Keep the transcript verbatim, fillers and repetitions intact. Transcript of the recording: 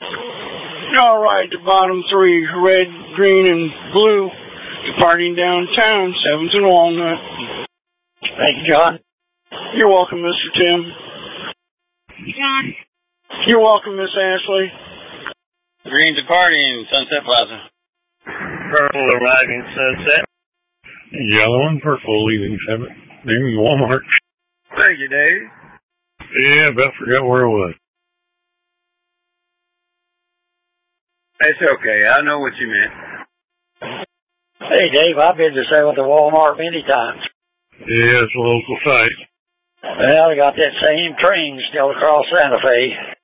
All right, the bottom three, red, green, and blue, departing downtown, seventh and Walnut. Thank you, John. You're welcome, Mister Tim. You're welcome, Miss Ashley. Green departing, Sunset Plaza. Purple arriving, Sunset. Yellow and purple leaving seven, leaving Walmart. Thank you, Dave. Yeah, about forgot where it was. It's okay. I know what you meant. Hey, Dave, I've been to sale at the Walmart many times. Yeah, it's a local site. Well, I got that same train still across Santa Fe.